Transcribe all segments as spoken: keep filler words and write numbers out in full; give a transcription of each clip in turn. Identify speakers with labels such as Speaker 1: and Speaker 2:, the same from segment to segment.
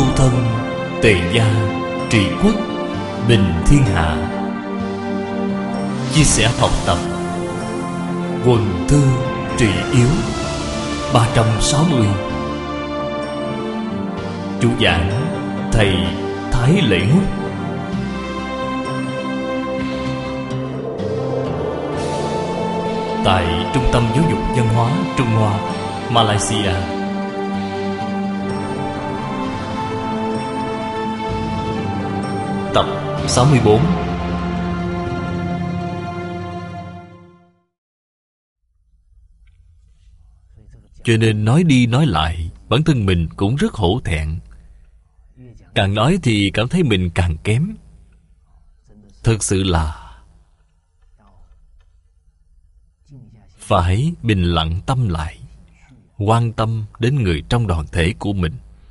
Speaker 1: thân, tề gia, trị quốc, bình thiên hạ. Chia sẻ học tập, quần thư trị yếu. Ba trăm sáu mươi. Chủ giảng thầy Thái Lễ Ngúc. Tại Trung tâm Giáo dục Văn hóa Trung Hoa, Malaysia. Tập sáu mươi bốn. Cho nên nói đi nói lại, bản thân mình cũng rất hổ thẹn. Càng nói thì cảm thấy mình càng kém. Thật sự là phải bình lặng tâm lại, quan tâm đến người trong đoàn thể của mình.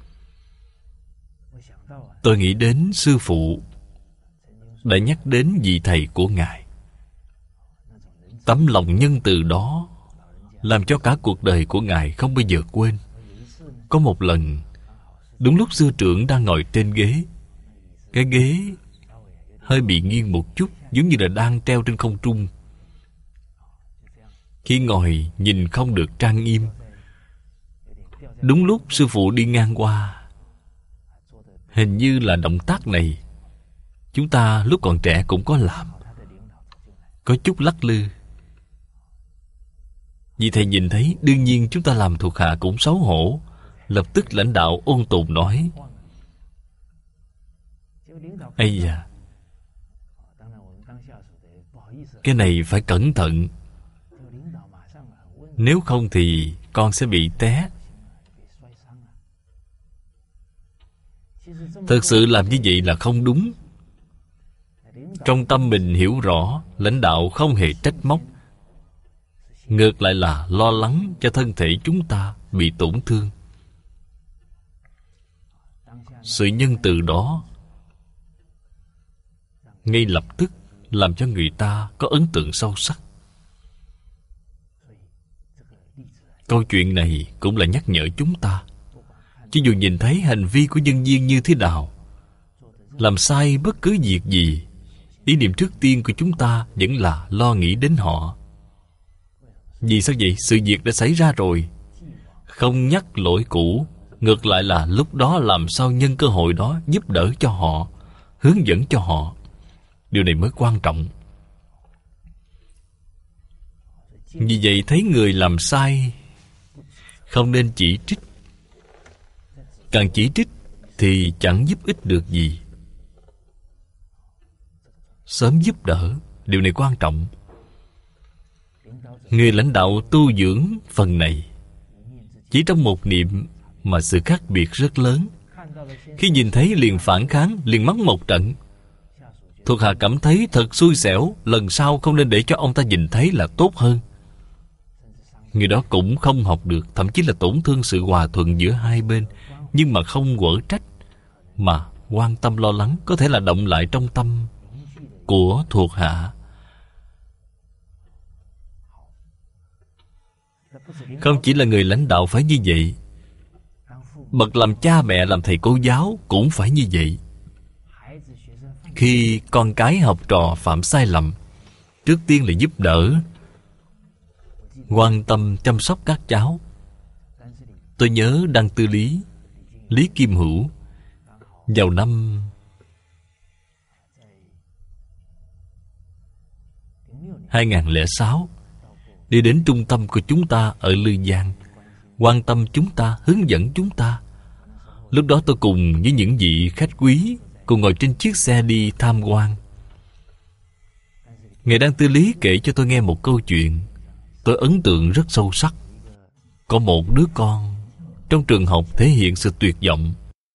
Speaker 1: Tôi nghĩ đến sư phụ đã nhắc đến vị thầy của Ngài. Tấm lòng nhân từ đó làm cho cả cuộc đời của Ngài không bao giờ quên. Có một lần, đúng lúc sư trưởng đang ngồi trên ghế, cái ghế hơi bị nghiêng một chút, giống như là đang treo trên không trung. Khi ngồi nhìn không được trang nghiêm. Đúng lúc sư phụ đi ngang qua. Hình như là động tác này chúng ta lúc còn trẻ cũng có làm, có chút lắc lư. Vì thầy nhìn thấy, đương nhiên chúng ta làm thuộc hạ cũng xấu hổ. Lập tức lãnh đạo ôn tồn nói: ây da, cái này phải cẩn thận, nếu không thì con sẽ bị té. Thật sự làm như vậy là không đúng. Trong tâm mình hiểu rõ, lãnh đạo không hề trách móc, ngược lại là lo lắng cho thân thể chúng ta bị tổn thương. Sự nhân từ đó ngay lập tức làm cho người ta có ấn tượng sâu sắc. Câu chuyện này cũng là nhắc nhở chúng ta, cho dù nhìn thấy hành vi của nhân viên như thế nào, làm sai bất cứ việc gì, ý niệm trước tiên của chúng ta vẫn là lo nghĩ đến họ. Vì sao vậy? Sự việc đã xảy ra rồi, không nhắc lỗi cũ, ngược lại là lúc đó làm sao nhân cơ hội đó giúp đỡ cho họ, hướng dẫn cho họ. Điều này mới quan trọng. Vì vậy thấy người làm sai, không nên chỉ trích. Càng chỉ trích thì chẳng giúp ích được gì. Sớm giúp đỡ, điều này quan trọng. Người lãnh đạo tu dưỡng phần này, chỉ trong một niệm mà sự khác biệt rất lớn. Khi nhìn thấy liền phản kháng, liền mắng một trận. Thuộc hạ cảm thấy thật xui xẻo, lần sau không nên để cho ông ta nhìn thấy là tốt hơn. Người đó cũng không học được, thậm chí là tổn thương sự hòa thuận giữa hai bên. Nhưng mà không quở trách, mà quan tâm lo lắng, có thể là động lại trong tâm của thuộc hạ. Không chỉ là người lãnh đạo phải như vậy, bậc làm cha mẹ, làm thầy cô giáo cũng phải như vậy. Khi con cái học trò phạm sai lầm, trước tiên là giúp đỡ, quan tâm chăm sóc các cháu. Tôi nhớ Đăng Tư Lý, Lý Kim Hữu, vào năm hai không không sáu, đi đến trung tâm của chúng ta ở Lư Giang, quan tâm chúng ta, hướng dẫn chúng ta. Lúc đó tôi cùng với những vị khách quý cùng ngồi trên chiếc xe đi tham quan. Ngài Đăng Tư Lý kể cho tôi nghe một câu chuyện, tôi ấn tượng rất sâu sắc. Có một đứa con trong trường học thể hiện sự tuyệt vọng,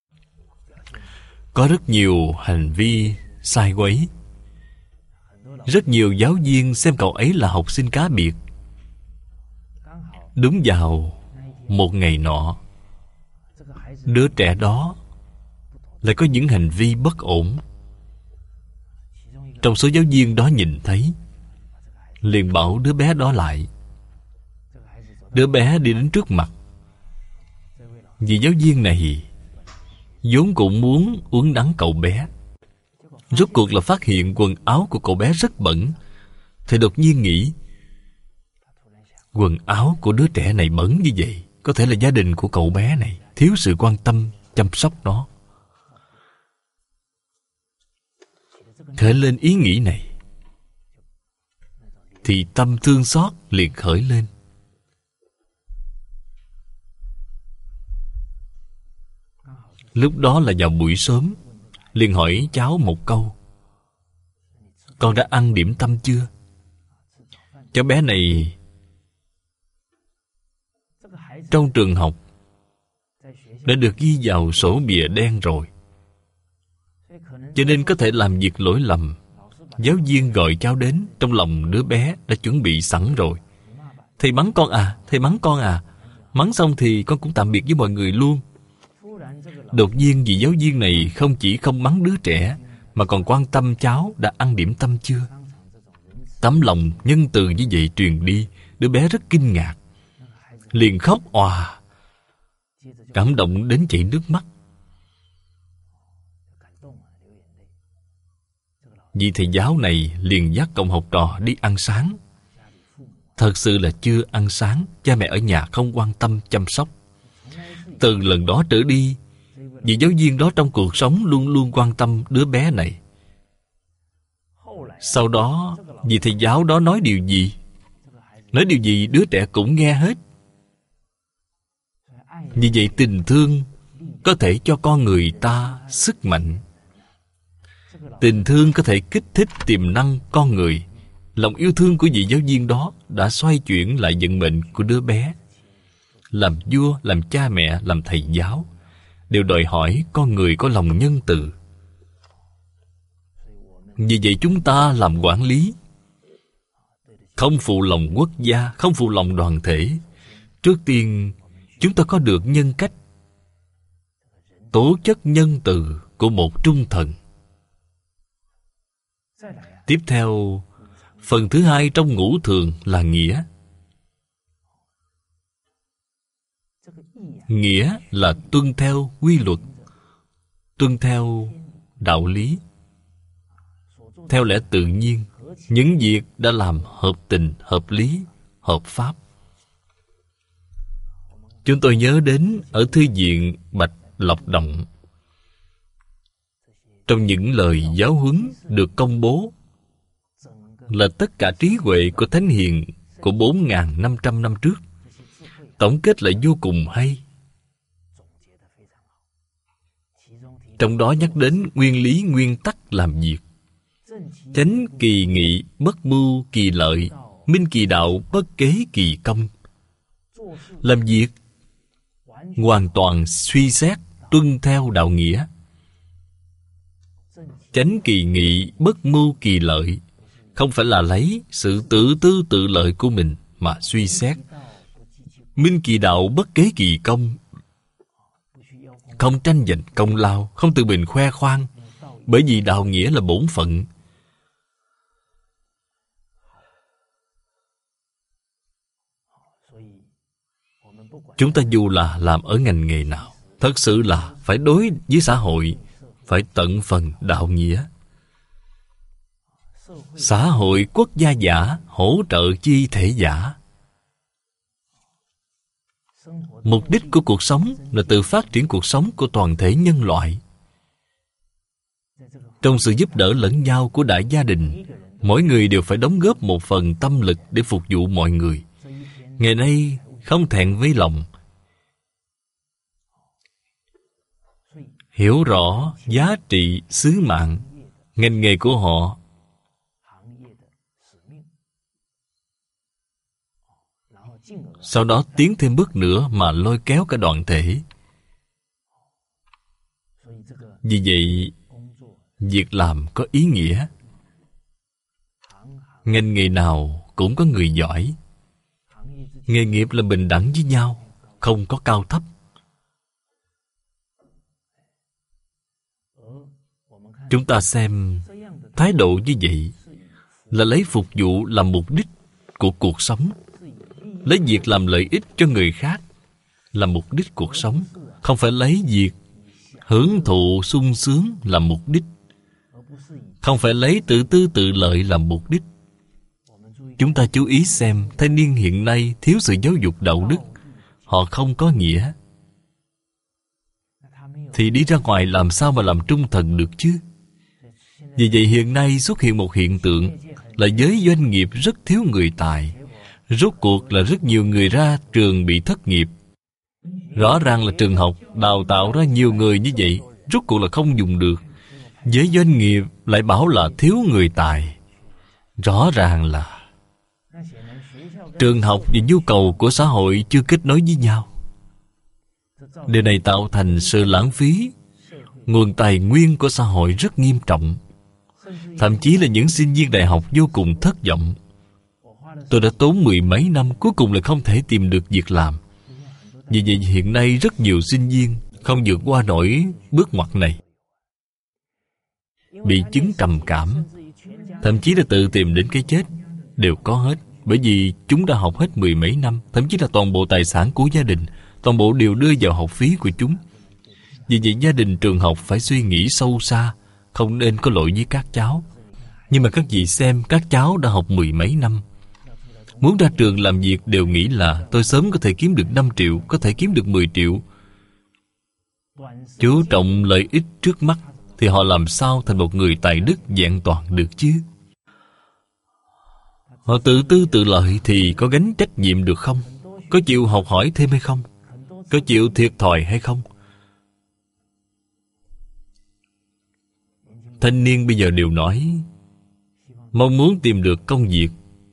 Speaker 1: có rất nhiều hành vi sai quấy. Rất nhiều giáo viên xem cậu ấy là học sinh cá biệt. Đúng vào một ngày nọ, đứa trẻ đó lại có những hành vi bất ổn. Trong số giáo viên đó nhìn thấy, liền bảo đứa bé đó lại. Đứa bé đi đến trước mặt. Vì giáo viên này vốn cũng muốn uốn nắn cậu bé. Rốt cuộc là phát hiện quần áo của cậu bé rất bẩn, thì đột nhiên nghĩ, quần áo của đứa trẻ này bẩn như vậy, có thể là gia đình của cậu bé này thiếu sự quan tâm, chăm sóc nó. Khởi lên ý nghĩ này, thì tâm thương xót liền khởi lên. Lúc đó là vào buổi sớm, liền hỏi cháu một câu: con đã ăn điểm tâm chưa? Cháu bé này trong trường học đã được ghi vào sổ bìa đen rồi, cho nên có thể làm việc lỗi lầm. Giáo viên gọi cháu đến, trong lòng đứa bé đã chuẩn bị sẵn rồi. Thầy mắng con à, thầy mắng con à. Mắng xong thì con cũng tạm biệt với mọi người luôn. Đột nhiên vị giáo viên này không chỉ không mắng đứa trẻ, mà còn quan tâm cháu đã ăn điểm tâm chưa. Tấm lòng nhân từ như vậy truyền đi, đứa bé rất kinh ngạc, liền khóc òa, cảm động đến chảy nước mắt. Vị thầy giáo này liền dắt cậu học trò đi ăn sáng. Thật sự là chưa ăn sáng, cha mẹ ở nhà không quan tâm chăm sóc. Từ lần đó trở đi, vị giáo viên đó trong cuộc sống luôn luôn quan tâm đứa bé này. Sau đó, vị thầy giáo đó nói điều gì, nói điều gì đứa trẻ cũng nghe hết. Vì vậy tình thương có thể cho con người ta sức mạnh. Tình thương có thể kích thích tiềm năng con người. Lòng yêu thương của vị giáo viên đó đã xoay chuyển lại vận mệnh của đứa bé. Làm vua, làm cha mẹ, làm thầy giáo đều đòi hỏi con người có lòng nhân từ. Vì vậy chúng ta làm quản lý, không phụ lòng quốc gia, không phụ lòng đoàn thể. Trước tiên chúng ta có được nhân cách, tố chất nhân từ của một trung thần. Tiếp theo, phần thứ hai trong ngũ thường là nghĩa. Nghĩa là tuân theo quy luật, tuân theo đạo lý, theo lẽ tự nhiên. Những việc đã làm hợp tình, hợp lý, hợp pháp. Chúng tôi nhớ đến ở thư viện Bạch Lộc Động, trong những lời giáo huấn được công bố là tất cả trí huệ của Thánh Hiền của bốn nghìn năm trăm năm trước. Tổng kết lại vô cùng hay. Trong đó nhắc đến nguyên lý nguyên tắc làm việc. Chánh kỳ nghị, bất mưu kỳ lợi, minh kỳ đạo, bất kế kỳ công. Làm việc hoàn toàn suy xét, tuân theo đạo nghĩa. Chánh kỳ nghị, bất mưu kỳ lợi, không phải là lấy sự tự tư tự lợi của mình mà suy xét. Minh kỳ đạo, bất kế kỳ công, không tranh giành công lao, không tự mình khoe khoang, bởi vì đạo nghĩa là bổn phận. Chúng ta dù là làm ở ngành nghề nào, thật sự là phải đối với xã hội, phải tận phần đạo nghĩa. Xã hội quốc gia giả, hỗ trợ chi thể giả. Mục đích của cuộc sống là tự phát triển cuộc sống của toàn thể nhân loại. Trong sự giúp đỡ lẫn nhau của đại gia đình, mỗi người đều phải đóng góp một phần tâm lực để phục vụ mọi người. Ngày nay không thẹn với lòng, hiểu rõ giá trị sứ mạng ngành nghề của họ, sau đó tiến thêm bước nữa mà lôi kéo cả đoàn thể. Vì vậy, việc làm có ý nghĩa. Ngành nghề nào cũng có người giỏi. Nghề nghiệp là bình đẳng với nhau, không có cao thấp. Chúng ta xem thái độ như vậy là lấy phục vụ làm mục đích của cuộc sống, lấy việc làm lợi ích cho người khác làm mục đích cuộc sống, không phải lấy việc hưởng thụ sung sướng làm mục đích, không phải lấy tự tư tự lợi làm mục đích. Chúng ta chú ý xem, thanh niên hiện nay thiếu sự giáo dục đạo đức, họ không có nghĩa, thì đi ra ngoài làm sao mà làm trung thần được chứ? Vì vậy hiện nay xuất hiện một hiện tượng là giới doanh nghiệp rất thiếu người tài. Rốt cuộc là rất nhiều người ra trường bị thất nghiệp. Rõ ràng là trường học đào tạo ra nhiều người như vậy, rốt cuộc là không dùng được. Giới doanh nghiệp lại bảo là thiếu người tài. Rõ ràng là trường học và nhu cầu của xã hội chưa kết nối với nhau. Điều này tạo thành sự lãng phí nguồn tài nguyên của xã hội rất nghiêm trọng. Thậm chí là những sinh viên đại học vô cùng thất vọng. Tôi đã tốn mười mấy năm, cuối cùng là không thể tìm được việc làm. Vì vậy hiện nay rất nhiều sinh viên không vượt qua nổi bước ngoặt này, bị chứng trầm cảm, thậm chí là tự tìm đến cái chết, đều có hết. Bởi vì chúng đã học hết mười mấy năm, thậm chí là toàn bộ tài sản của gia đình, toàn bộ đều đưa vào học phí của chúng. Vì vậy gia đình trường học phải suy nghĩ sâu xa, không nên có lỗi với các cháu. Nhưng mà các vị xem, các cháu đã học mười mấy năm, muốn ra trường làm việc đều nghĩ là tôi sớm có thể kiếm được năm triệu, có thể kiếm được mười triệu. Chú trọng lợi ích trước mắt, thì họ làm sao thành một người tài đức vẹn toàn được chứ? Họ tự tư tự lợi thì có gánh trách nhiệm được không? Có chịu học hỏi thêm hay không? Có chịu thiệt thòi hay không? Thanh niên bây giờ đều nói mong muốn tìm được công việc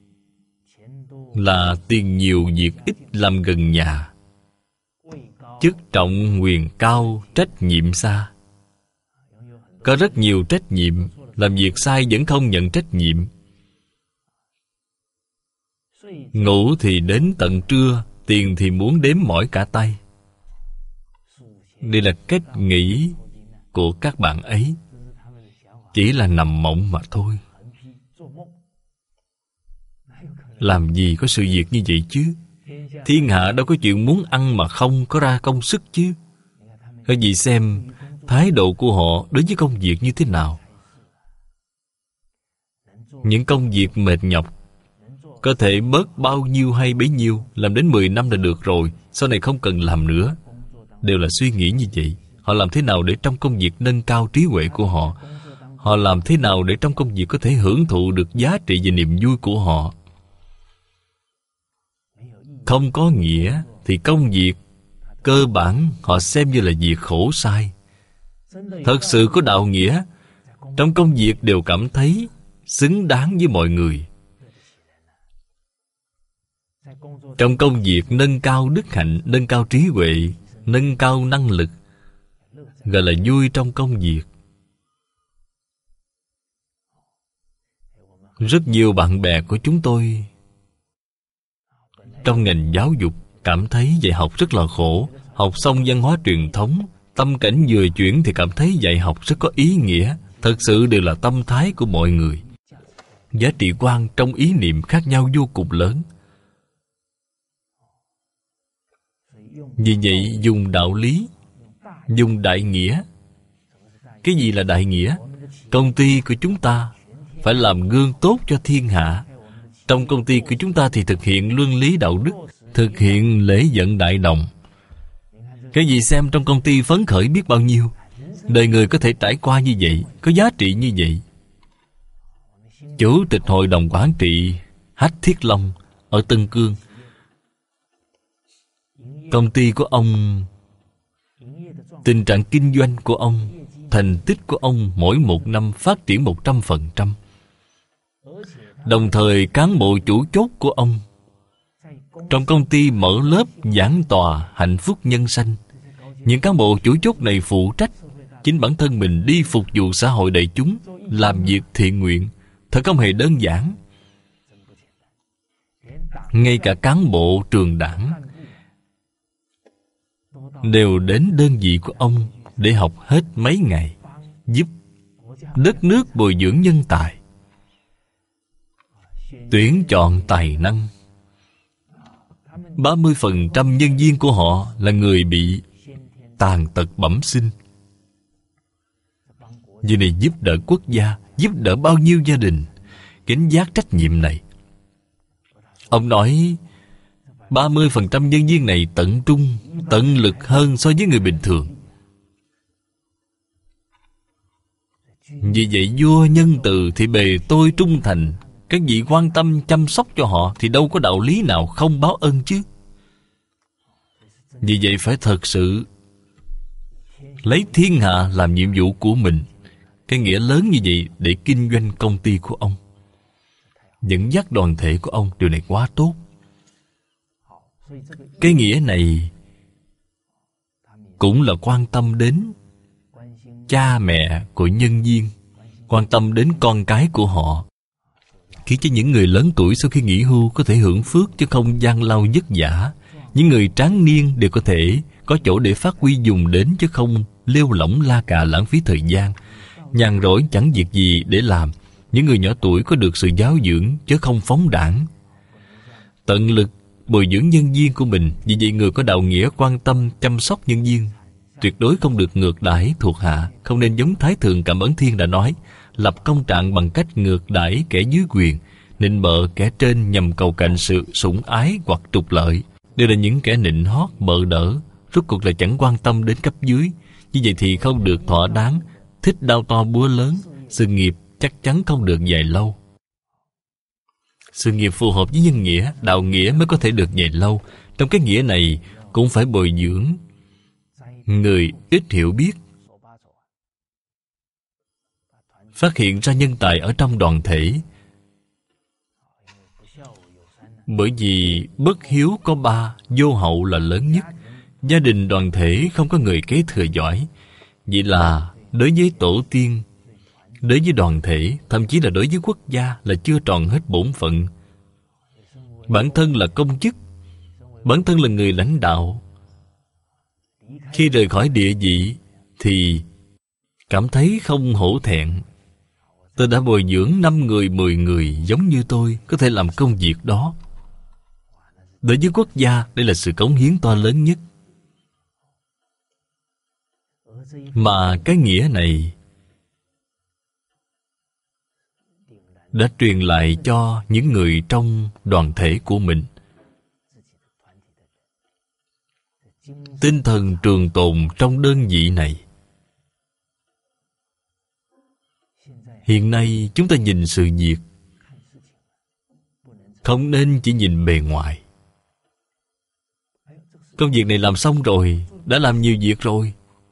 Speaker 1: là tiền nhiều việc ít làm gần nhà, chức trọng quyền cao trách nhiệm xa. Có rất nhiều trách nhiệm, làm việc sai vẫn không nhận trách nhiệm. Ngủ thì đến tận trưa, tiền thì muốn đếm mỏi cả tay. Đây là cách nghĩ của các bạn ấy, chỉ là nằm mộng mà thôi. Làm gì có sự việc như vậy chứ? Thiên hạ đâu có chuyện muốn ăn mà không có ra công sức chứ. Các vị xem thái độ của họ đối với công việc như thế nào. Những công việc mệt nhọc có thể bớt bao nhiêu hay bấy nhiêu, làm đến mười năm là được rồi, sau này không cần làm nữa. Đều là suy nghĩ như vậy. Họ làm thế nào để trong công việc nâng cao trí huệ của họ? Họ làm thế nào để trong công việc có thể hưởng thụ được giá trị và niềm vui của họ? Không có nghĩa thì công việc cơ bản họ xem như là việc khổ sai. Thật sự có đạo nghĩa, trong công việc đều cảm thấy xứng đáng với mọi người. Trong công việc nâng cao đức hạnh, nâng cao trí huệ, nâng cao năng lực, gọi là vui trong công việc. Rất nhiều bạn bè của chúng tôi trong ngành giáo dục cảm thấy dạy học rất là khổ. Học xong văn hóa truyền thống, tâm cảnh vừa chuyển thì cảm thấy dạy học rất có ý nghĩa. Thật sự đều là tâm thái của mọi người. Giá trị quan trong ý niệm khác nhau vô cùng lớn. Vì vậy dùng đạo lý, dùng đại nghĩa. Cái gì là đại nghĩa? Công ty của chúng ta phải làm gương tốt cho thiên hạ. Trong công ty của chúng ta thì thực hiện luân lý đạo đức, thực hiện lễ vận đại đồng. Cái gì xem trong công ty phấn khởi biết bao nhiêu. Đời người có thể trải qua như vậy, có giá trị như vậy. Chủ tịch hội đồng quản trị Hách Thiết Long ở Tân Cương, công ty của ông, tình trạng kinh doanh của ông, thành tích của ông mỗi một năm phát triển một trăm phần trăm. Đồng thời cán bộ chủ chốt của ông trong công ty mở lớp giảng tòa hạnh phúc nhân sanh. Những cán bộ chủ chốt này phụ trách chính bản thân mình đi phục vụ xã hội đại chúng, làm việc thiện nguyện. Thật không hề đơn giản. Ngay cả cán bộ trường đảng đều đến đơn vị của ông để học hết mấy ngày, giúp đất nước bồi dưỡng nhân tài, tuyển chọn tài năng. ba mươi phần trăm nhân viên của họ là người bị tàn tật bẩm sinh. Việc này giúp đỡ quốc gia, giúp đỡ bao nhiêu gia đình. Gánh vác trách nhiệm này. Ông nói ba mươi phần trăm nhân viên này tận trung, tận lực hơn so với người bình thường. Vì vậy vua nhân từ thì bề tôi trung thành. Các vị quan tâm chăm sóc cho họ thì đâu có đạo lý nào không báo ân chứ. Vì vậy phải thật sự lấy thiên hạ làm nhiệm vụ của mình. Cái nghĩa lớn như vậy để kinh doanh công ty của ông, dẫn dắt đoàn thể của ông, điều này quá tốt. Cái nghĩa này cũng là quan tâm đến cha mẹ của nhân viên, quan tâm đến con cái của họ, khiến cho những người lớn tuổi sau khi nghỉ hưu có thể hưởng phước chứ không gian lao vất vả. Những người tráng niên đều có thể có chỗ để phát huy dùng đến chứ không lêu lỏng la cà lãng phí thời gian. Nhàn rỗi chẳng việc gì để làm. Những người nhỏ tuổi có được sự giáo dưỡng chứ không phóng đãng. Tận lực bồi dưỡng nhân viên của mình. Vì vậy người có đạo nghĩa quan tâm chăm sóc nhân viên, tuyệt đối không được ngược đãi thuộc hạ. Không nên giống Thái Thượng Cảm Ấn Thiên đã nói, lập công trạng bằng cách ngược đãi kẻ dưới quyền, nịnh bợ kẻ trên nhằm cầu cạnh sự sủng ái hoặc trục lợi. Đều là những kẻ nịnh hót bợ đỡ, rốt cuộc là chẳng quan tâm đến cấp dưới. Như vậy thì không được thỏa đáng. Thích đao to búa lớn, sự nghiệp chắc chắn không được dài lâu. Sự nghiệp phù hợp với nhân nghĩa, đạo nghĩa mới có thể được dài lâu. Trong cái nghĩa này cũng phải bồi dưỡng người ít hiểu biết, phát hiện ra nhân tài ở trong đoàn thể. Bởi vì bất hiếu có ba, vô hậu là lớn nhất. Gia đình đoàn thể không có người kế thừa giỏi. Vậy là đối với tổ tiên, đối với đoàn thể, thậm chí là đối với quốc gia là chưa tròn hết bổn phận. Bản thân là công chức, bản thân là người lãnh đạo, khi rời khỏi địa vị thì cảm thấy không hổ thẹn. Tôi đã bồi dưỡng năm người, mười người giống như tôi có thể làm công việc đó. Đối với quốc gia, đây là sự cống hiến to lớn nhất. Mà cái nghĩa này đã truyền lại cho những người trong đoàn thể của mình. Tinh thần trường tồn trong đơn vị này. Hiện nay chúng ta nhìn sự việc không nên chỉ nhìn bề ngoài. Công việc này làm xong rồi, đã làm nhiều việc rồi.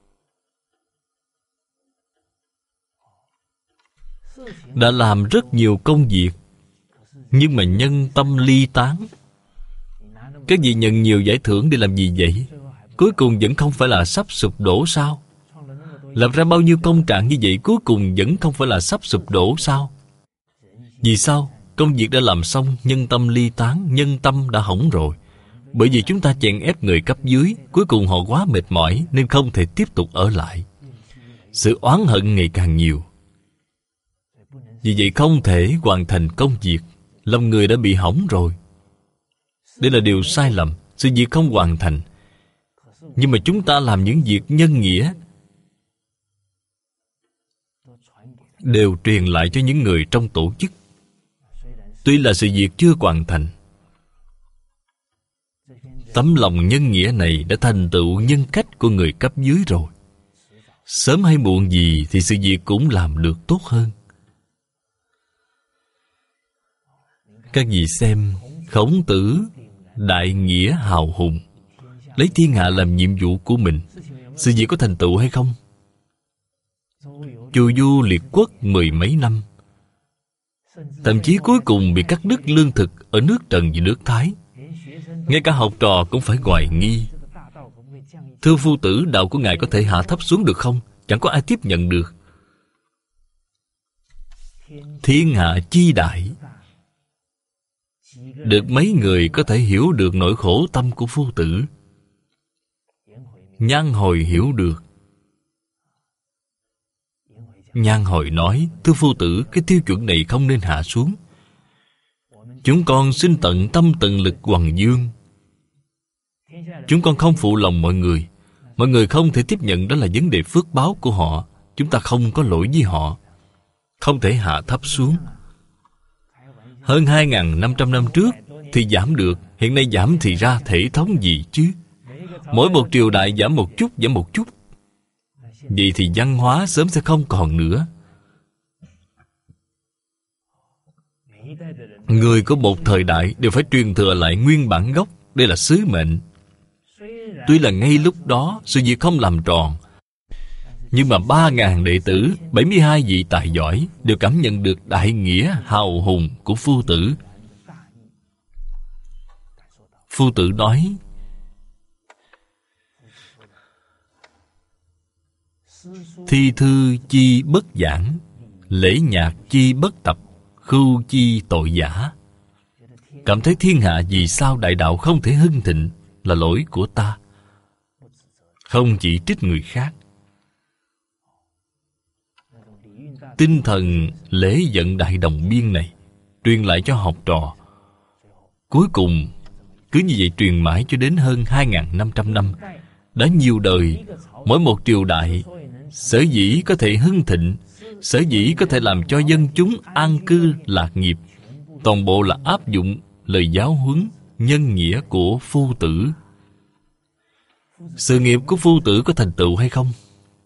Speaker 1: Đã làm rất nhiều công việc, nhưng mà nhân tâm ly tán. Các vị nhận nhiều giải thưởng để làm gì vậy? Cuối cùng vẫn không phải là sắp sụp đổ sao? Làm ra bao nhiêu công trạng như vậy, cuối cùng vẫn không phải là sắp sụp đổ sao? Vì sao? Công việc đã làm xong, nhân tâm ly tán, nhân tâm đã hỏng rồi. Bởi vì chúng ta chèn ép người cấp dưới, cuối cùng họ quá mệt mỏi nên không thể tiếp tục ở lại. Sự oán hận ngày càng nhiều. Vì vậy không thể hoàn thành công việc. Lòng người đã bị hỏng rồi. Đây là điều sai lầm. Sự việc không hoàn thành. Nhưng mà chúng ta làm những việc nhân nghĩa đều truyền lại cho những người trong tổ chức. Tuy là sự việc chưa hoàn thành, tấm lòng nhân nghĩa này đã thành tựu nhân cách của người cấp dưới rồi. Sớm hay muộn gì thì sự việc cũng làm được tốt hơn. Các vị xem, Khổng Tử đại nghĩa hào hùng, lấy thiên hạ làm nhiệm vụ của mình. Sự việc có thành tựu hay không? Chu du liệt quốc mười mấy năm, thậm chí cuối cùng bị cắt đứt lương thực ở nước Trần và nước Thái. Ngay cả học trò cũng phải hoài nghi. Thưa phu tử, đạo của ngài có thể hạ thấp xuống được không? Chẳng có ai tiếp nhận được. Thiên hạ chi đại, được mấy người có thể hiểu được nỗi khổ tâm của phu tử. Nhan Hồi hiểu được. Nhan Hồi nói, thưa phu tử, cái tiêu chuẩn này không nên hạ xuống. Chúng con xin tận tâm tận lực hoằng dương. Chúng con không phụ lòng mọi người. Mọi người không thể tiếp nhận, đó là vấn đề phước báo của họ. chúng ta không có lỗi với họ, không thể hạ thấp xuống. Hơn hai nghìn năm trăm năm trước thì giảm được, hiện nay giảm thì ra thể thống gì chứ? Mỗi một triều đại giảm một chút, giảm một chút. Vậy thì văn hóa sớm sẽ không còn nữa. Người của một thời đại đều phải truyền thừa lại nguyên bản gốc. Đây là sứ mệnh. Tuy là ngay lúc đó sự việc không làm tròn, nhưng mà ba ngàn đệ tử, bảy mươi hai vị tài giỏi đều cảm nhận được đại nghĩa hào hùng của Phu Tử. Phu Tử nói: thi thư chi bất giảng, lễ nhạc chi bất tập, khưu chi tội giả. Cảm thấy thiên hạ vì sao đại đạo không thể hưng thịnh là lỗi của ta, không chỉ trích người khác. Tinh thần lễ vận đại đồng biên này truyền lại cho học trò, cuối cùng cứ như vậy truyền mãi cho đến hơn hai nghìn năm trăm năm. Đã nhiều đời, mỗi một triều đại sở dĩ có thể hưng thịnh, sở dĩ có thể làm cho dân chúng an cư lạc nghiệp, toàn bộ là áp dụng lời giáo huấn nhân nghĩa của Phu Tử. Sự nghiệp của Phu Tử có thành tựu hay không?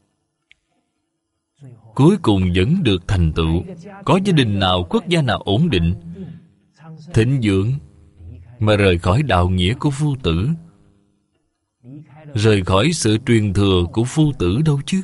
Speaker 1: Cuối cùng vẫn được thành tựu. Có gia đình nào, quốc gia nào ổn định, thịnh vượng mà rời khỏi đạo nghĩa của Phu Tử, rời khỏi sự truyền thừa của Phu Tử đâu chứ?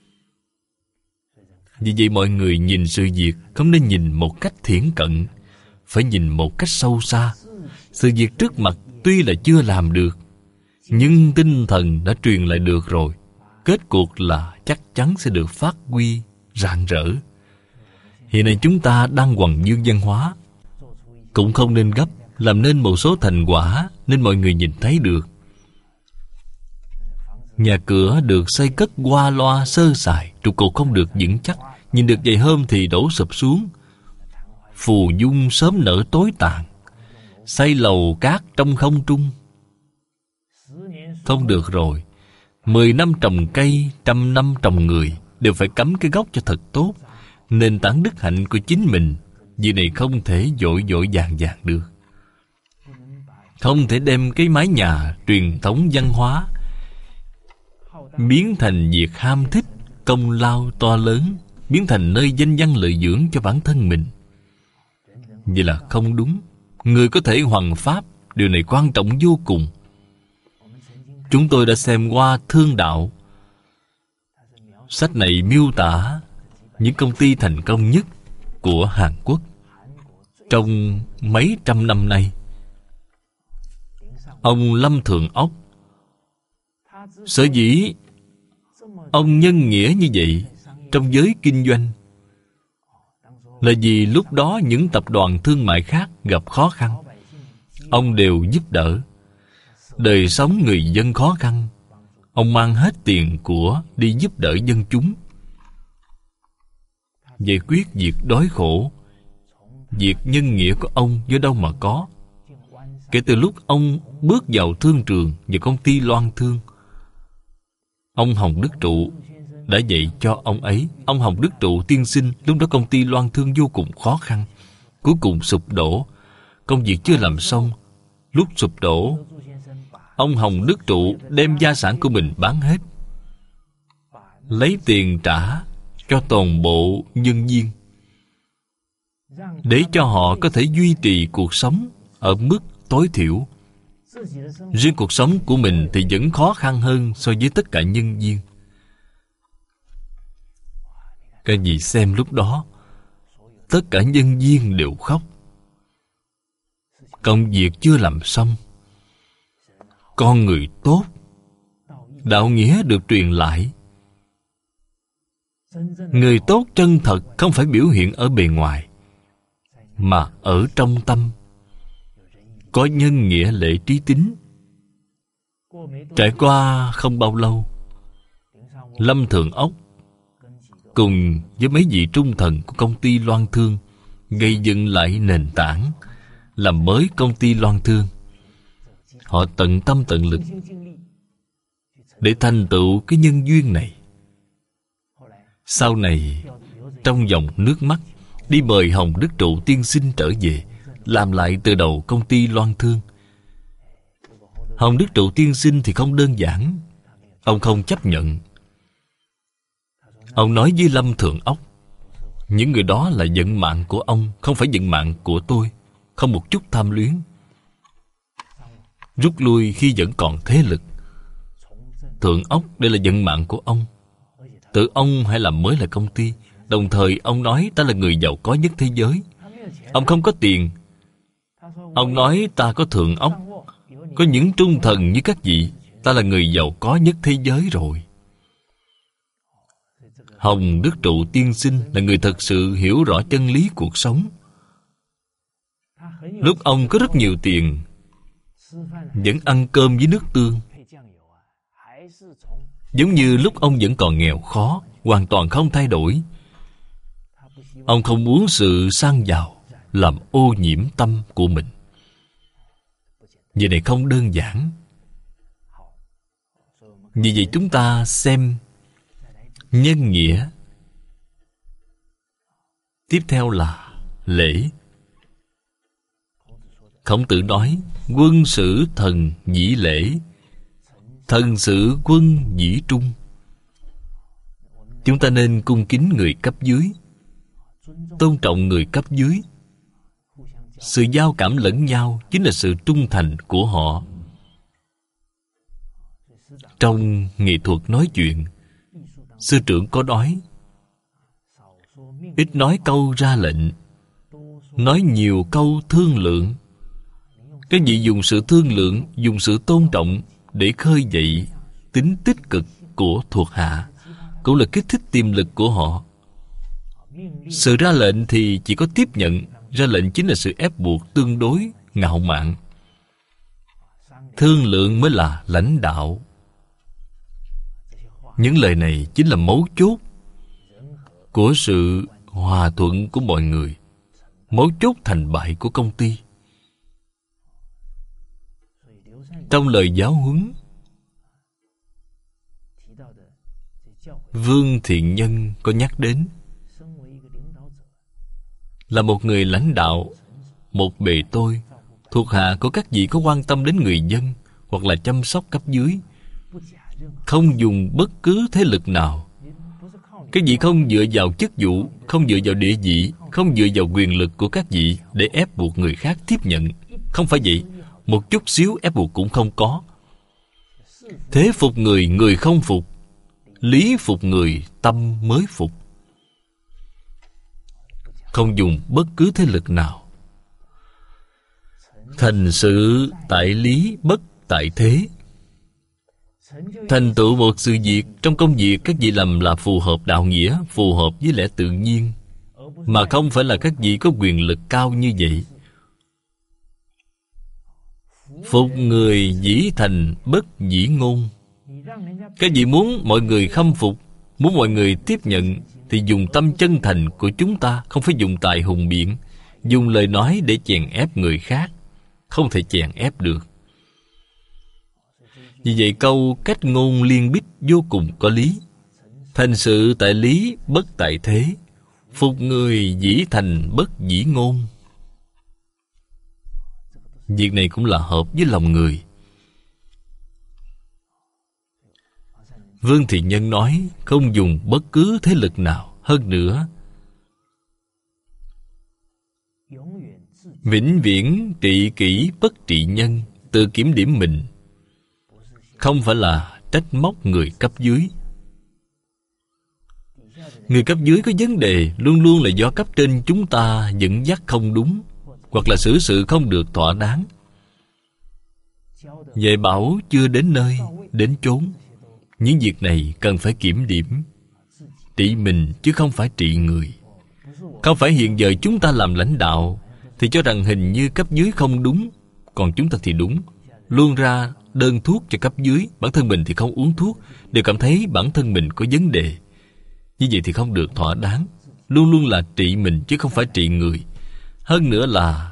Speaker 1: Vì vậy mọi người nhìn sự việc không nên nhìn một cách thiển cận, phải nhìn một cách sâu xa. Sự việc trước mặt tuy là chưa làm được, nhưng tinh thần đã truyền lại được rồi. Kết cuộc là chắc chắn sẽ được phát huy rạng rỡ. Hiện nay chúng ta đang hoằng dương văn hóa, cũng không nên gấp, làm nên một số thành quả nên mọi người nhìn thấy được. Nhà cửa được xây cất qua loa sơ sài, trụ cột không được vững chắc, nhìn được vài hôm thì đổ sụp xuống. Phù dung sớm nở tối tàn, xây lầu cát trong không trung. Không được rồi. Mười năm trồng cây, trăm năm trồng người, đều phải cắm cái gốc cho thật tốt. Nền tảng đức hạnh của chính mình, việc này không thể vội vội vàng vàng được. Không thể đem cái mái nhà truyền thống văn hóa biến thành việc ham thích, công lao to lớn, biến thành nơi danh văn lợi dưỡng cho bản thân mình. Vậy là không đúng. Người có thể hoằng pháp, điều này quan trọng vô cùng. Chúng tôi đã xem qua Thương Đạo. Sách này miêu tả những công ty thành công nhất của Hàn Quốc trong mấy trăm năm nay. Ông Lâm Thượng Ốc, sở dĩ ông nhân nghĩa như vậy trong giới kinh doanh là vì lúc đó những tập đoàn thương mại khác gặp khó khăn, ông đều giúp đỡ. Đời sống người dân khó khăn, ông mang hết tiền của đi giúp đỡ dân chúng, giải quyết việc đói khổ. Việc nhân nghĩa của ông do đâu mà có? Kể từ lúc ông bước vào thương trường và công ty Loan Thương, ông Hồng Đức Trụ đã dạy cho ông ấy. Ông Hồng Đức Trụ tiên sinh, lúc đó công ty Loan Thương vô cùng khó khăn, cuối cùng sụp đổ, công việc chưa làm xong. Lúc sụp đổ, ông Hồng Đức Trụ đem gia sản của mình bán hết, lấy tiền trả cho toàn bộ nhân viên, để cho họ có thể duy trì cuộc sống ở mức tối thiểu. Riêng cuộc sống của mình thì vẫn khó khăn hơn so với tất cả nhân viên. Các vị xem lúc đó, tất cả nhân viên đều khóc. Công việc chưa làm xong, con người tốt, đạo nghĩa được truyền lại. Người tốt chân thật không phải biểu hiện ở bề ngoài, mà ở trong tâm, có nhân nghĩa lễ trí tín. Trải qua không bao lâu, Lâm Thượng Ốc cùng với mấy vị trung thần của công ty Loan Thương gây dựng lại nền tảng, làm mới công ty Loan Thương. Họ tận tâm tận lực để thành tựu cái nhân duyên này. Sau này trong dòng nước mắt đi mời Hồng Đức Trụ tiên sinh trở về, làm lại từ đầu công ty Loan Thương. Hồng Đức Trụ tiên sinh thì không đơn giản. Ông không chấp nhận. Ông nói với Lâm Thượng Ốc, những người đó là vận mạng của ông, không phải vận mạng của tôi. Không một chút tham luyến. Rút lui khi vẫn còn thế lực. Thượng Ốc, đây là vận mạng của ông. Tự ông hãy làm mới lại công ty. Đồng thời ông nói ta là người giàu có nhất thế giới. Ông không có tiền. Ông nói ta có Thượng Ốc, có những trung thần như các vị. Ta là người giàu có nhất thế giới rồi. Hồng Đức Trụ tiên sinh là người thật sự hiểu rõ chân lý cuộc sống. Lúc ông có rất nhiều tiền, vẫn ăn cơm với nước tương. Giống như lúc ông vẫn còn nghèo khó, hoàn toàn không thay đổi. Ông không muốn sự sang giàu làm ô nhiễm tâm của mình. Việc này không đơn giản. Vì vậy chúng ta xem nhân nghĩa. Tiếp theo là lễ. Khổng Tử nói quân sử thần dĩ lễ, thần sự quân dĩ trung. Chúng ta nên cung kính người cấp dưới, tôn trọng người cấp dưới. Sự giao cảm lẫn nhau chính là sự trung thành của họ. Trong nghệ thuật nói chuyện, sư trưởng có nói, ít nói câu ra lệnh, nói nhiều câu thương lượng. Các vị dùng sự thương lượng, dùng sự tôn trọng để khơi dậy tính tích cực của thuộc hạ, cũng là kích thích tiềm lực của họ. Sự ra lệnh thì chỉ có tiếp nhận. Ra lệnh chính là sự ép buộc tương đối ngạo mạn. Thương lượng mới là lãnh đạo. Những lời này chính là mấu chốt của sự hòa thuận của mọi người, mấu chốt thành bại của công ty. Trong lời giáo huấn, Vương Thiện Nhân có nhắc đến, là một người lãnh đạo, một bề tôi, thuộc hạ của các vị có quan tâm đến người dân hoặc là chăm sóc cấp dưới, không dùng bất cứ thế lực nào. Các vị không dựa vào chức vụ, không dựa vào địa vị, không dựa vào quyền lực của các vị để ép buộc người khác tiếp nhận. Không phải vậy. Một chút xíu ép buộc cũng không có. Thế phục người, người không phục. Lý phục người, tâm mới phục. Không dùng bất cứ thế lực nào. Thành sự tại lý, bất tại thế. Thành tựu một sự việc trong công việc các vị làm là phù hợp đạo nghĩa, phù hợp với lẽ tự nhiên, mà không phải là các vị có quyền lực cao như vậy. Phục người dĩ thành, bất dĩ ngôn. Các vị muốn mọi người khâm phục, muốn mọi người tiếp nhận, thì dùng tâm chân thành của chúng ta, không phải dùng tài hùng biện, dùng lời nói để chèn ép người khác. Không thể chèn ép được. Vì vậy câu cách ngôn liên bích vô cùng có lý. Thành sự tại lý, bất tại thế. Phục người dĩ thành, bất dĩ ngôn. Việc này cũng là hợp với lòng người. Vương Thiện Nhân nói không dùng bất cứ thế lực nào. Hơn nữa, vĩnh viễn trị kỷ bất trị nhân. Tự kiểm điểm mình, không phải là trách móc người cấp dưới. Người cấp dưới có vấn đề luôn luôn là do cấp trên chúng ta dẫn dắt không đúng, hoặc là xử sự không được thỏa đáng. Dạy bảo chưa đến nơi, đến chốn. Những việc này cần phải kiểm điểm. Trị mình chứ không phải trị người. Không phải hiện giờ chúng ta làm lãnh đạo thì cho rằng hình như cấp dưới không đúng, còn chúng ta thì đúng. Luôn ra đơn thuốc cho cấp dưới, bản thân mình thì không uống thuốc, đều cảm thấy bản thân mình có vấn đề. Như vậy thì không được thỏa đáng. Luôn luôn là trị mình chứ không phải trị người. Hơn nữa là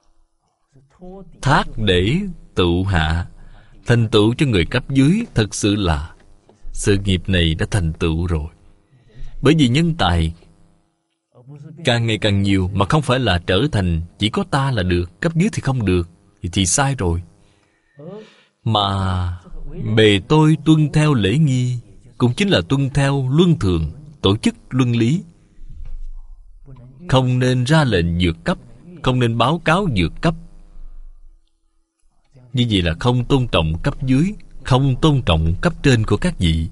Speaker 1: thác để tụ hạ, thành tựu cho người cấp dưới. Thật sự là sự nghiệp này đã thành tựu rồi. Bởi vì nhân tài càng ngày càng nhiều, mà không phải là trở thành chỉ có ta là được, cấp dưới thì không được, thì, thì sai rồi. Mà bề tôi tuân theo lễ nghi, cũng chính là tuân theo luân thường, tổ chức luân lý. Không nên ra lệnh vượt cấp, không nên báo cáo vượt cấp. Như vậy là không tôn trọng cấp dưới, không tôn trọng cấp trên của các vị.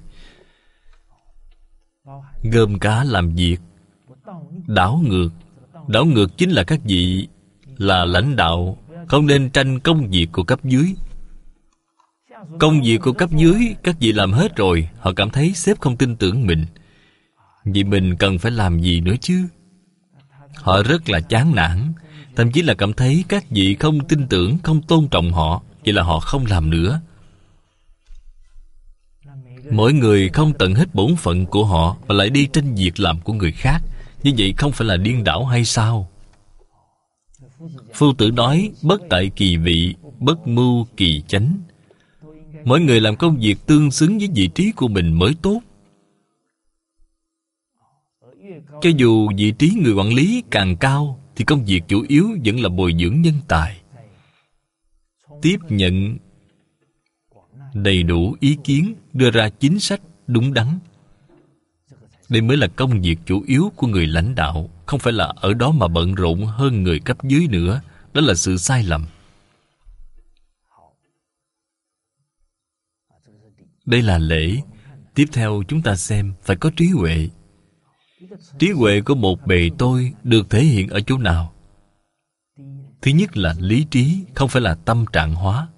Speaker 1: Gom cả làm việc đảo ngược. Đảo ngược chính là các vị là lãnh đạo không nên tranh công việc của cấp dưới. Công việc của cấp dưới các vị làm hết rồi, họ cảm thấy sếp không tin tưởng mình, vì mình cần phải làm gì nữa chứ. Họ rất là chán nản, thậm chí là cảm thấy các vị không tin tưởng, không tôn trọng họ, vậy là họ không làm nữa. Mỗi người không tận hết bổn phận của họ và lại đi tranh việc làm của người khác, như vậy không phải là điên đảo hay sao? Phu tử nói bất tại kỳ vị, bất mưu kỳ chánh. Mỗi người làm công việc tương xứng với vị trí của mình mới tốt. Cho dù vị trí người quản lý càng cao, thì công việc chủ yếu vẫn là bồi dưỡng nhân tài, tiếp nhận đầy đủ ý kiến, đưa ra chính sách đúng đắn. Đây mới là công việc chủ yếu của người lãnh đạo, không phải là ở đó mà bận rộn hơn người cấp dưới nữa. Đó là sự sai lầm. Đây là lễ. Tiếp theo chúng ta xem phải có trí huệ. Trí huệ của một bề tôi được thể hiện ở chỗ nào? Thứ nhất là lý trí, không phải là tâm trạng hóa.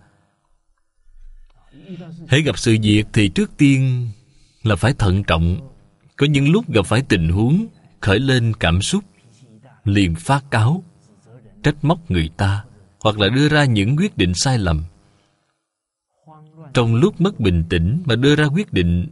Speaker 1: Hễ gặp sự việc thì trước tiên là phải thận trọng. Có những lúc gặp phải tình huống khởi lên cảm xúc, liền phát cáo, trách móc người ta, hoặc là đưa ra những quyết định sai lầm. Trong lúc mất bình tĩnh mà đưa ra quyết định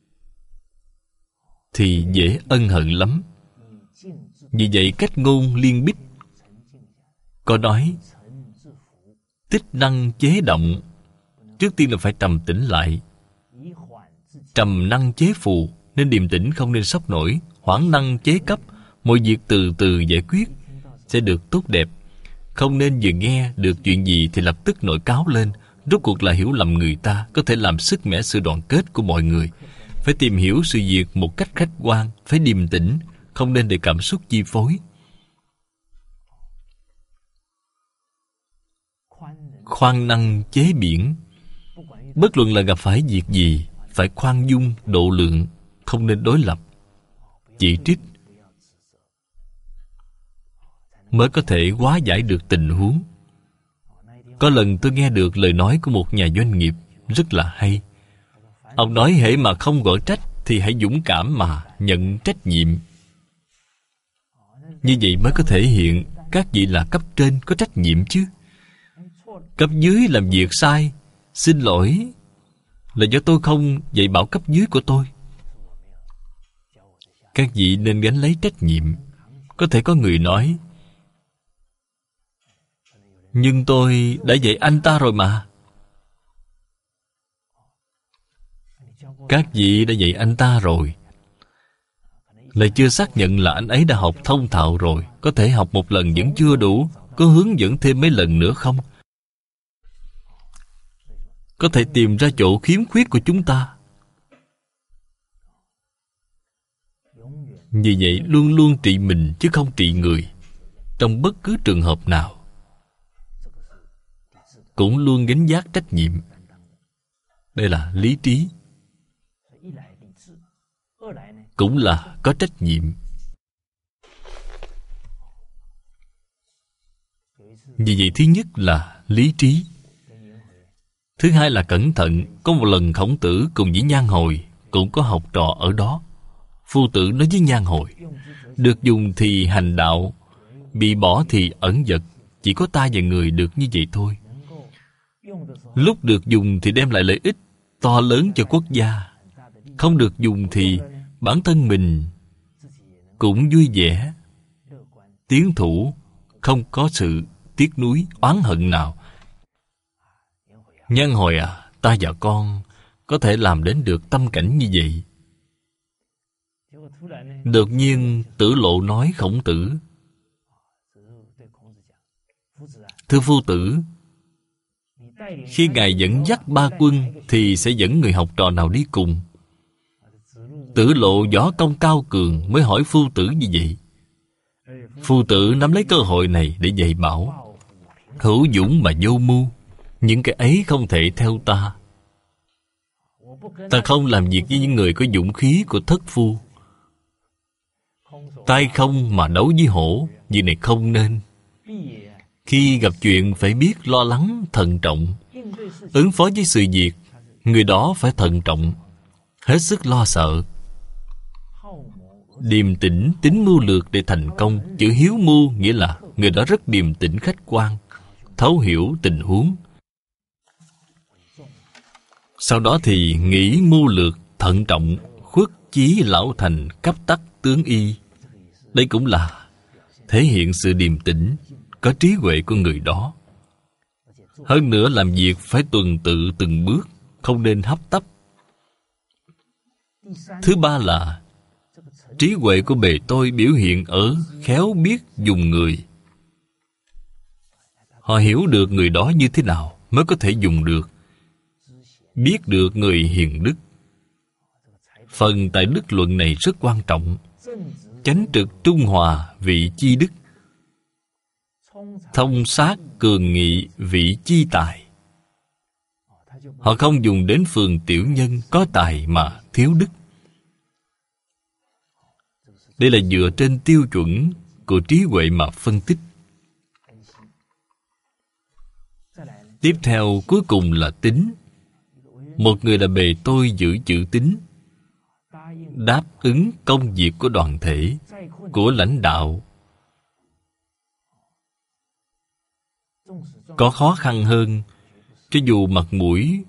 Speaker 1: thì dễ ân hận lắm. Vì vậy cách ngôn liên bích có nói tích năng chế động. Trước tiên là phải trầm tĩnh lại. Trầm năng chế phù, nên điềm tĩnh, không nên sốc nổi. Hoãn năng chế cấp, mọi việc từ từ giải quyết sẽ được tốt đẹp. Không nên vừa nghe được chuyện gì thì lập tức nổi cáo lên. Rốt cuộc là hiểu lầm người ta, có thể làm sứt mẻ sự đoàn kết của mọi người. Phải tìm hiểu sự việc một cách khách quan, phải điềm tĩnh, không nên để cảm xúc chi phối. Khoan năng chế biển. Bất luận là gặp phải việc gì, phải khoan dung, độ lượng, không nên đối lập, chỉ trích, mới có thể hóa giải được tình huống. Có lần tôi nghe được lời nói của một nhà doanh nghiệp rất là hay. Ông nói hễ mà không gọi trách thì hãy dũng cảm mà nhận trách nhiệm. Như vậy mới có thể hiện các vị là cấp trên có trách nhiệm chứ. Cấp dưới làm việc sai, xin lỗi, là do tôi không dạy bảo cấp dưới của tôi. Các vị nên gánh lấy trách nhiệm. Có thể có người nói, nhưng tôi đã dạy anh ta rồi mà. Các vị đã dạy anh ta rồi, lại chưa xác nhận là anh ấy đã học thông thạo rồi. Có thể học một lần vẫn chưa đủ, có hướng dẫn thêm mấy lần nữa không? Có thể tìm ra chỗ khiếm khuyết của chúng ta. Vì vậy luôn luôn trị mình chứ không trị người. Trong bất cứ trường hợp nào cũng luôn gánh vác trách nhiệm. Đây là lý trí, cũng là có trách nhiệm. Vì vậy thứ nhất là lý trí. Thứ hai là cẩn thận. Có một lần Khổng Tử cùng với Nhan Hồi cũng có học trò ở đó. Phu tử nói với Nhan Hồi, được dùng thì hành đạo, bị bỏ thì ẩn vật. Chỉ có ta và người được như vậy thôi. Lúc được dùng thì đem lại lợi ích to lớn cho quốc gia. Không được dùng thì bản thân mình cũng vui vẻ, tiến thủ, không có sự tiếc nuối, oán hận nào. Nhan Hồi à, ta và con có thể làm đến được tâm cảnh như vậy. Đột nhiên Tử Lộ nói Khổng Tử: thưa phu tử, khi ngài dẫn dắt ba quân thì sẽ dẫn người học trò nào đi cùng? Tử Lộ võ công cao cường mới hỏi phu tử như vậy. Phu tử nắm lấy cơ hội này để dạy bảo: hữu dũng mà vô mưu, những cái ấy không thể theo ta. Ta không làm việc với những người có dũng khí của thất phu. Tay không mà đấu với hổ, việc này không nên. Khi gặp chuyện phải biết lo lắng, thận trọng. Ứng phó với sự việc, người đó phải thận trọng, hết sức lo sợ. Điềm tĩnh, tính mưu lược để thành công. Chữ hiếu mưu nghĩa là người đó rất điềm tĩnh khách quan, thấu hiểu tình huống. Sau đó thì nghĩ mưu lược, thận trọng, khuất chí lão thành, cấp tắc tướng y. Đây cũng là thể hiện sự điềm tĩnh, có trí huệ của người đó. Hơn nữa làm việc phải tuần tự từng bước, không nên hấp tấp. Thứ ba là trí huệ của bề tôi biểu hiện ở khéo biết dùng người. Họ hiểu được người đó như thế nào mới có thể dùng được. Biết được người hiền đức. Phần tại đức luận này rất quan trọng. Chánh trực trung hòa vị chi đức, thông sát cường nghị vị chi tài. Họ không dùng đến phường tiểu nhân có tài mà thiếu đức. Đây là dựa trên tiêu chuẩn của trí huệ mà phân tích. Tiếp theo cuối cùng là tín. Một người là bề tôi giữ chữ tín, đáp ứng công việc của đoàn thể, của lãnh đạo. Có khó khăn hơn, cho dù mặt mũi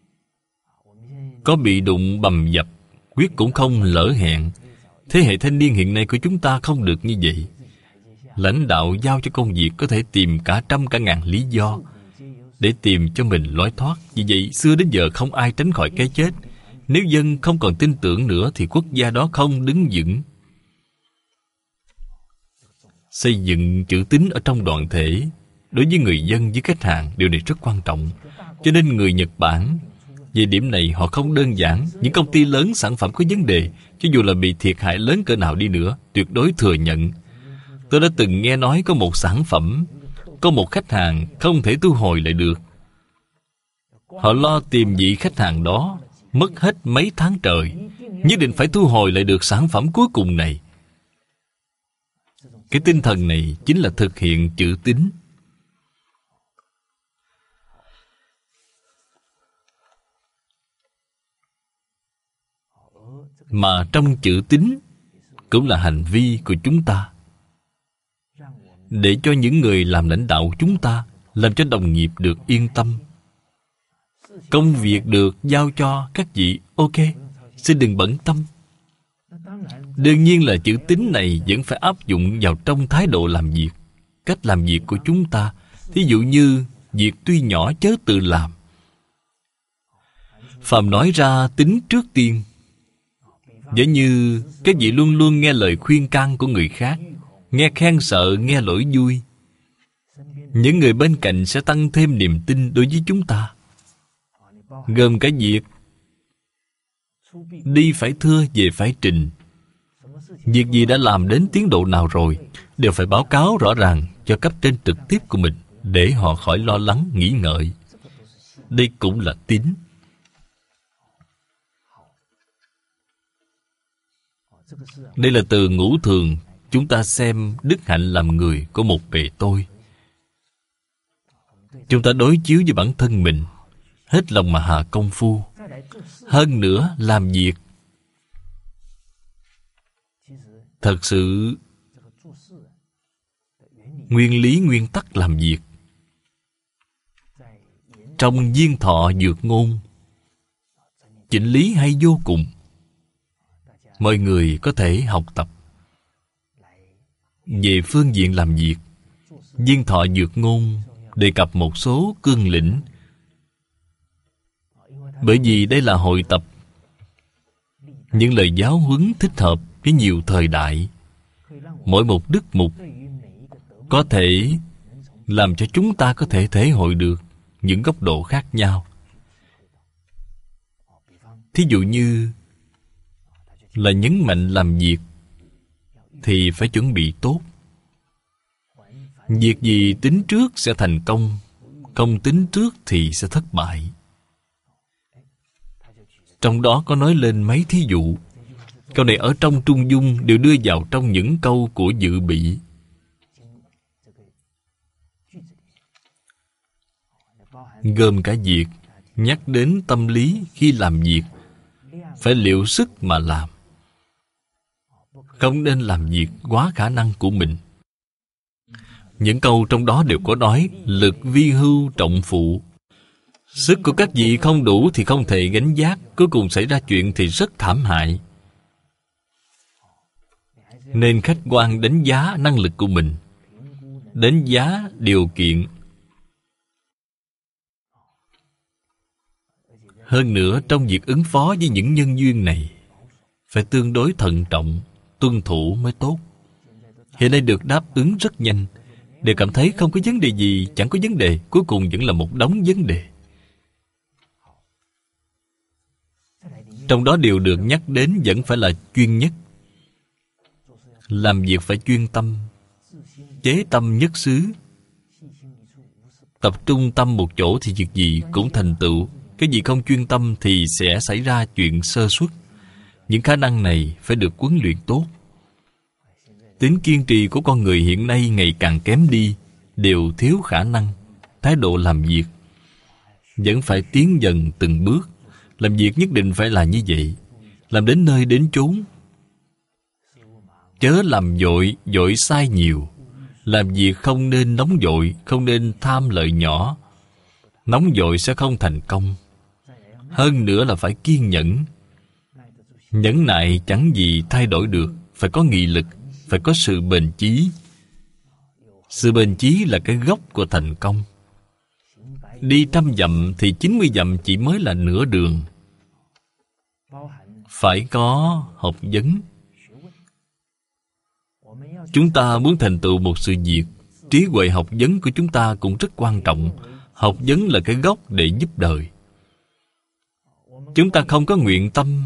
Speaker 1: có bị đụng bầm dập, quyết cũng không lỡ hẹn. Thế hệ thanh niên hiện nay của chúng ta không được như vậy. Lãnh đạo giao cho công việc có thể tìm cả trăm cả ngàn lý do để tìm cho mình lối thoát. Vì vậy xưa đến giờ không ai tránh khỏi cái chết. Nếu dân không còn tin tưởng nữa thì quốc gia đó không đứng vững. Xây dựng chữ tín ở trong đoàn thể, đối với người dân, với khách hàng, điều này rất quan trọng. Cho nên người Nhật Bản, về điểm này họ không đơn giản. Những công ty lớn sản phẩm có vấn đề, cho dù là bị thiệt hại lớn cỡ nào đi nữa, tuyệt đối thừa nhận. Tôi đã từng nghe nói có một sản phẩm, có một khách hàng không thể thu hồi lại được. Họ lo tìm vị khách hàng đó, mất hết mấy tháng trời, nhất định phải thu hồi lại được sản phẩm cuối cùng này. Cái tinh thần này chính là thực hiện chữ tín. Mà trong chữ tín cũng là hành vi của chúng ta, để cho những người làm lãnh đạo chúng ta, làm cho đồng nghiệp được yên tâm. Công việc được giao cho các vị, ok, xin đừng bận tâm. Đương nhiên là chữ tín này vẫn phải áp dụng vào trong thái độ làm việc, cách làm việc của chúng ta. Thí dụ như việc tuy nhỏ chớ tự làm. Phàm nói ra tính trước tiên. Giả như các vị luôn luôn nghe lời khuyên can của người khác, nghe khen sợ, nghe lỗi vui, những người bên cạnh sẽ tăng thêm niềm tin đối với chúng ta. Gồm cả việc đi phải thưa, về phải trình. Việc gì đã làm đến tiến độ nào rồi đều phải báo cáo rõ ràng cho cấp trên trực tiếp của mình, để họ khỏi lo lắng, nghĩ ngợi. Đây cũng là tín. Đây là từ ngũ thường chúng ta xem đức hạnh làm người của một bề tôi. Chúng ta đối chiếu với bản thân mình, hết lòng mà hạ công phu. Hơn nữa làm việc thật sự nguyên lý nguyên tắc làm việc, trong viên thọ dược ngôn, chỉnh lý hay vô cùng. Mọi người có thể học tập. Về phương diện làm việc, viên thọ dược ngôn đề cập một số cương lĩnh. Bởi vì đây là hội tập những lời giáo huấn thích hợp cái nhiều thời đại, mỗi một đức mục có thể làm cho chúng ta có thể thể hội được những góc độ khác nhau. Thí dụ như là nhấn mạnh làm việc thì phải chuẩn bị tốt. Việc gì tính trước sẽ thành công, không tính trước thì sẽ thất bại. Trong đó có nói lên mấy thí dụ. Câu này ở trong Trung Dung đều đưa vào trong những câu của dự bị. Gồm cả việc nhắc đến tâm lý khi làm việc, phải liệu sức mà làm, không nên làm việc quá khả năng của mình. Những câu trong đó đều có nói lực vi hưu trọng phụ. Sức của các vị không đủ thì không thể gánh vác, cuối cùng xảy ra chuyện thì rất thảm hại. Nên khách quan đánh giá năng lực của mình, đánh giá điều kiện. Hơn nữa, trong việc ứng phó với những nhân duyên này, phải tương đối thận trọng, tuân thủ mới tốt. Hiện nay được đáp ứng rất nhanh, đều cảm thấy không có vấn đề gì, chẳng có vấn đề, cuối cùng vẫn là một đống vấn đề. Trong đó điều được nhắc đến vẫn phải là chuyên nhất. Làm việc phải chuyên tâm, chế tâm nhất xứ. Tập trung tâm một chỗ thì việc gì cũng thành tựu. Cái gì không chuyên tâm thì sẽ xảy ra chuyện sơ suất. Những khả năng này phải được huấn luyện tốt. Tính kiên trì của con người hiện nay ngày càng kém đi, đều thiếu khả năng. Thái độ làm việc vẫn phải tiến dần từng bước. Làm việc nhất định phải là như vậy, làm đến nơi đến chốn. Chớ làm vội, vội sai nhiều. Làm việc không nên nóng vội, không nên tham lợi nhỏ. Nóng vội sẽ không thành công. Hơn nữa là phải kiên nhẫn. Nhẫn nại chẳng gì thay đổi được. Phải có nghị lực, phải có sự bền chí. Sự bền chí là cái gốc của thành công. Đi trăm dặm thì chín mươi dặm chỉ mới là nửa đường. Phải có học vấn. Chúng ta muốn thành tựu một sự việc, trí huệ học vấn của chúng ta cũng rất quan trọng. Học vấn là cái gốc để giúp đời. Chúng ta không có nguyện tâm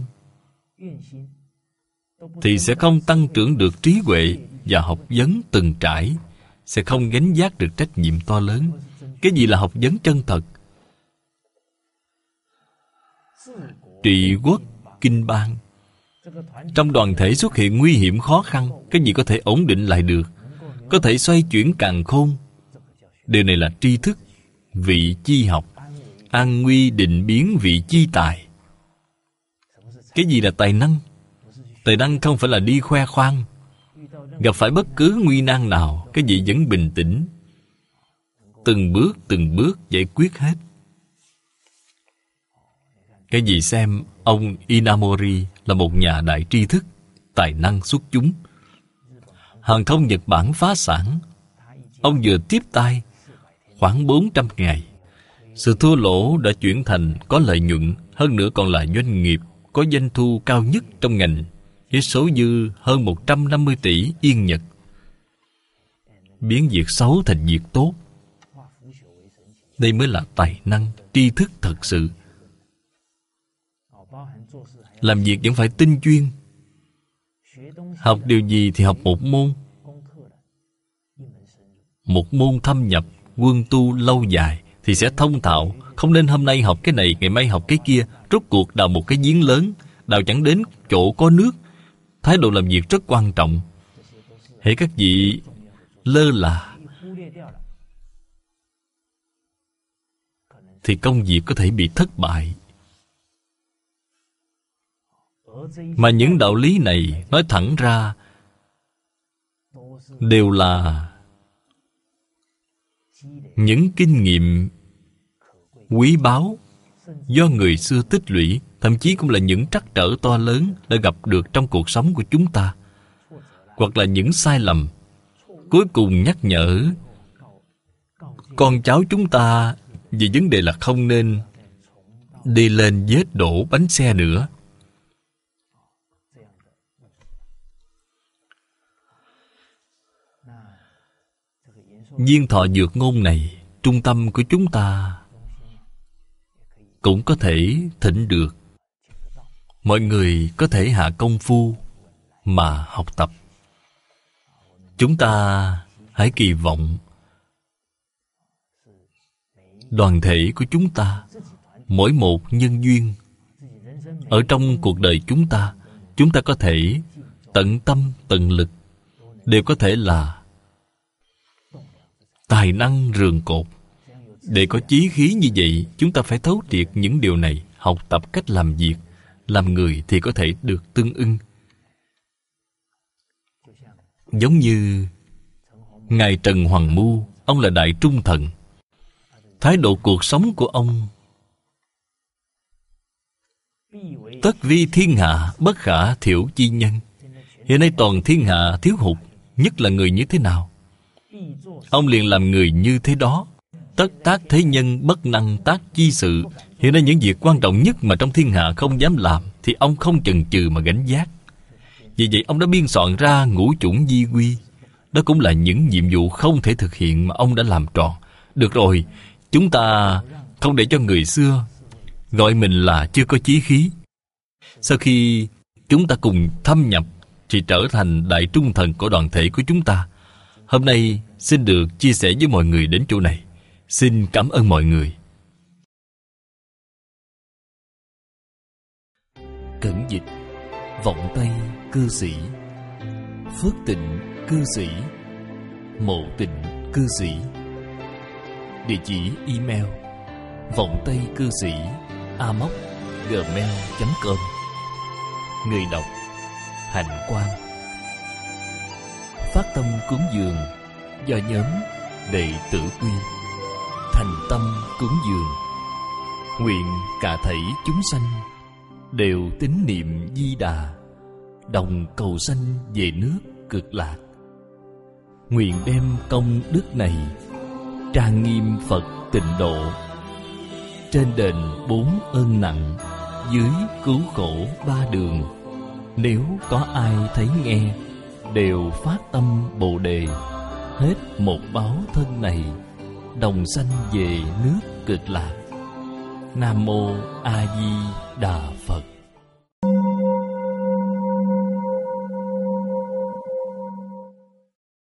Speaker 1: thì sẽ không tăng trưởng được trí huệ và học vấn từng trải, sẽ không gánh vác được trách nhiệm to lớn. Cái gì là học vấn chân thật? Trị quốc kinh bang. Trong đoàn thể xuất hiện nguy hiểm khó khăn, cái gì có thể ổn định lại được, có thể xoay chuyển càn khôn. Điều này là tri thức, vị chi học. An nguy định biến vị chi tài. Cái gì là tài năng? Tài năng không phải là đi khoe khoang. Gặp phải bất cứ nguy nan nào, cái gì vẫn bình tĩnh, từng bước từng bước giải quyết hết. Cái gì xem ông Inamori là một nhà đại tri thức, tài năng xuất chúng. Hàng thông Nhật Bản phá sản, ông vừa tiếp tay khoảng bốn trăm ngày. Sự thua lỗ đã chuyển thành có lợi nhuận, hơn nữa còn là doanh nghiệp có doanh thu cao nhất trong ngành, với số dư hơn một trăm năm mươi tỷ yên Nhật. Biến việc xấu thành việc tốt. Đây mới là tài năng, tri thức thật sự. Làm việc vẫn phải tinh chuyên. Học điều gì thì học một môn. Một môn thâm nhập, quân tu lâu dài thì sẽ thông thạo. Không nên hôm nay học cái này, ngày mai học cái kia. Rốt cuộc đào một cái giếng lớn, đào chẳng đến chỗ có nước. Thái độ làm việc rất quan trọng. Hễ các vị lơ là thì công việc có thể bị thất bại. Mà những đạo lý này nói thẳng ra đều là những kinh nghiệm quý báu do người xưa tích lũy, thậm chí cũng là những trắc trở to lớn đã gặp được trong cuộc sống của chúng ta, hoặc là những sai lầm cuối cùng nhắc nhở con cháu chúng ta về vấn đề là không nên đi lên vết đổ bánh xe nữa. Viên thọ dược ngôn này, trung tâm của chúng ta cũng có thể thỉnh được. Mọi người có thể hạ công phu mà học tập. Chúng ta hãy kỳ vọng đoàn thể của chúng ta, mỗi một nhân duyên ở trong cuộc đời chúng ta, chúng ta có thể tận tâm tận lực, đều có thể là tài năng rường cột. Để có chí khí như vậy, chúng ta phải thấu triệt những điều này, học tập cách làm việc, làm người thì có thể được tương ưng. Giống như Ngài Trần Hoàng Mu, ông là đại trung thần. Thái độ cuộc sống của ông: tất vi thiên hạ, bất khả thiểu chi nhân. Hiện nay toàn thiên hạ thiếu hụt nhất là người như thế nào? Ông liền làm người như thế đó. Tất tác thế nhân, bất năng tác chi sự. Hiện nay những việc quan trọng nhất mà trong thiên hạ không dám làm, thì ông không chần chừ mà gánh vác. Vì vậy ông đã biên soạn ra ngũ chủng di quy. Đó cũng là những nhiệm vụ không thể thực hiện mà ông đã làm tròn. Được rồi, chúng ta không để cho người xưa gọi mình là chưa có chí khí. Sau khi chúng ta cùng thâm nhập thì trở thành đại trung thần của đoàn thể của chúng ta. Hôm nay xin được chia sẻ với mọi người đến chỗ này. Xin cảm ơn mọi người. Cẩn dịch: Vọng Tây cư sĩ, Phước Tịnh cư sĩ, Mộ Tịnh cư sĩ. Địa chỉ email: vọng tây cư sĩ a m o c gmail chấm com. Người đọc: Hạnh Quang. Phát tâm cúng dường do nhóm Đệ Tử Quy. Thành tâm cúng dường, nguyện cả thảy chúng sanh đều tín niệm Di Đà, đồng cầu sanh về nước Cực Lạc. Nguyện đem công đức này trang nghiêm Phật Tịnh Độ, trên đền bốn ơn nặng, dưới cứu khổ ba đường. Nếu có ai thấy nghe, đều phát tâm Bồ Đề, hết một báo thân này, đồng sanh về nước Cực Lạc. Nam Mô A Di Đà Phật.